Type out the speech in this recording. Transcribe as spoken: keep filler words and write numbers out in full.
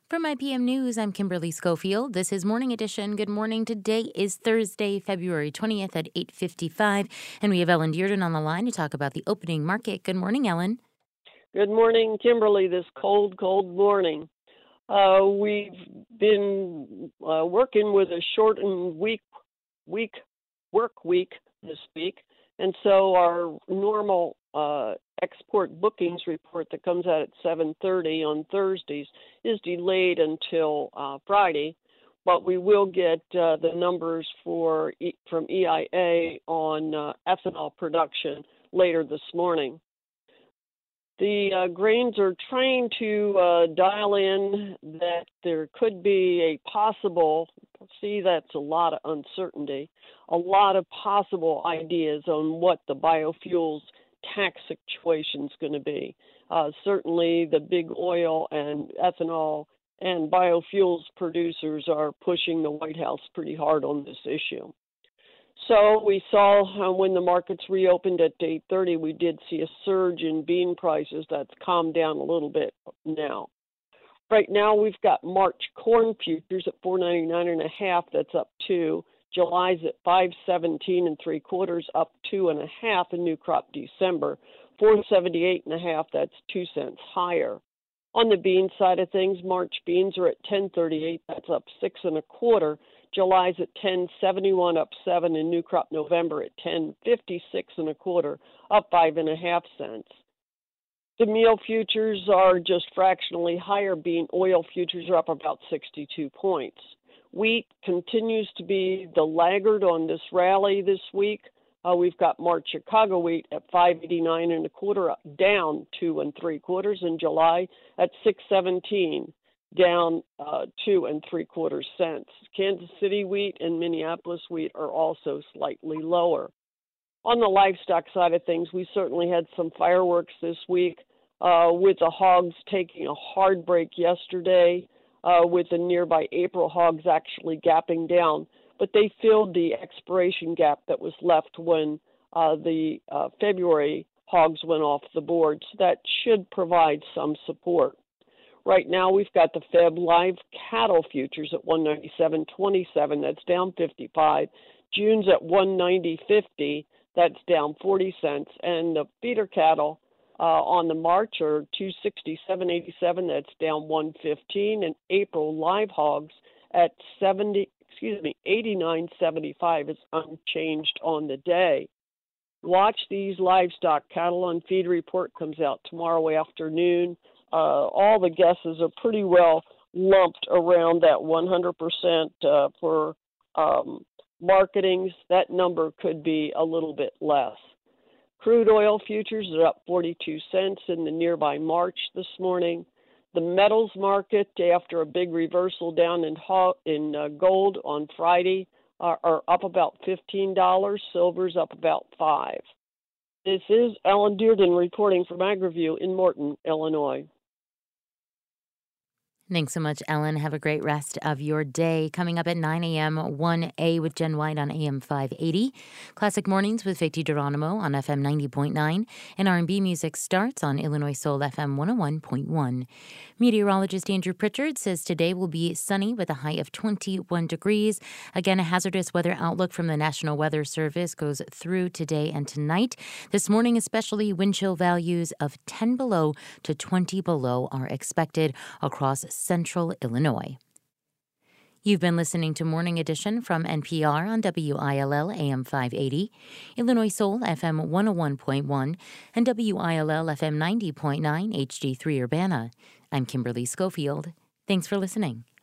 From I P M News, I'm Kimberly Schofield. This is Morning Edition. Good morning. Today is Thursday, February twentieth at eight fifty-five, and we have Ellen Dearden on the line to talk about the opening market. Good morning, Ellen. Good morning, Kimberly, this cold, cold morning. Uh, we've been uh, working with a shortened week, week, work week this week, and so our normal uh, export bookings report that comes out at seven thirty on Thursdays is delayed until uh, Friday, but we will get uh, the numbers for e- from E I A on uh, ethanol production later this morning. The uh, grains are trying to uh, dial in that there could be a possible, see, that's a lot of uncertainty, a lot of possible ideas on what the biofuels tax situation is going to be. Uh, certainly, the big oil and ethanol and biofuels producers are pushing the White House pretty hard on this issue. So we saw uh, when the markets reopened at eight thirty, we did see a surge in bean prices. That's calmed down a little bit now. Right now, we've got March corn futures at four ninety-nine and a half. That's up two. July's at five seventeen and three quarters, up two and a half. And new crop December four seventy-eight and a half. That's two cents higher. On the bean side of things, March beans are at ten thirty-eight. That's up six and a quarter. July's at ten seventy-one, up seven, and new crop November at ten fifty-six and a quarter, up five and a half cents. The meal futures are just fractionally higher. Bean oil futures are up about sixty-two points. Wheat continues to be the laggard on this rally this week. Uh, we've got March Chicago wheat at five eighty-nine and a quarter, up, down two and three quarters. In July at six seventeen. Down uh, two and three quarters cents. Kansas City wheat and Minneapolis wheat are also slightly lower. On the livestock side of things, we certainly had some fireworks this week uh, with the hogs taking a hard break yesterday, uh, with the nearby April hogs actually gapping down. But they filled the expiration gap that was left when uh, the uh, February hogs went off the board. So that should provide some support. Right now, we've got the Feb live cattle futures at one ninety-seven twenty-seven. That's down fifty-five. June's at one ninety fifty. That's down forty cents. And the feeder cattle uh, on the March are two sixty-seven eighty-seven. That's down one fifteen. And April live hogs at seventy. Excuse me, eighty-nine seventy-five is unchanged on the day. Watch these livestock. Cattle on feed report comes out tomorrow afternoon. Uh, all the guesses are pretty well lumped around that one hundred percent uh, for um, marketings. That number could be a little bit less. Crude oil futures are up forty-two cents in the nearby March this morning. The metals market, after a big reversal down in, ho- in uh, gold on Friday, are, are up about fifteen dollars. Silver's up about five dollars. This is Ellen Dearden reporting from AgriView in Morton, Illinois. Thanks so much, Ellen. Have a great rest of your day. Coming up at nine a.m., one A with Jen White on A M five eighty. Classic Mornings with Vicki Geronimo on F M ninety point nine. And R and B music starts on Illinois Soul F M one oh one point one. Meteorologist Andrew Pritchard says today will be sunny with a high of twenty-one degrees. Again, a hazardous weather outlook from the National Weather Service goes through today and tonight. This morning, especially, wind chill values of ten below to twenty below are expected across central Illinois. You've been listening to Morning Edition from N P R on W I L L A M five eighty, Illinois Soul F M one oh one point one, and W I L L F M ninety point nine H D three Urbana. I'm Kimberly Schofield. Thanks for listening.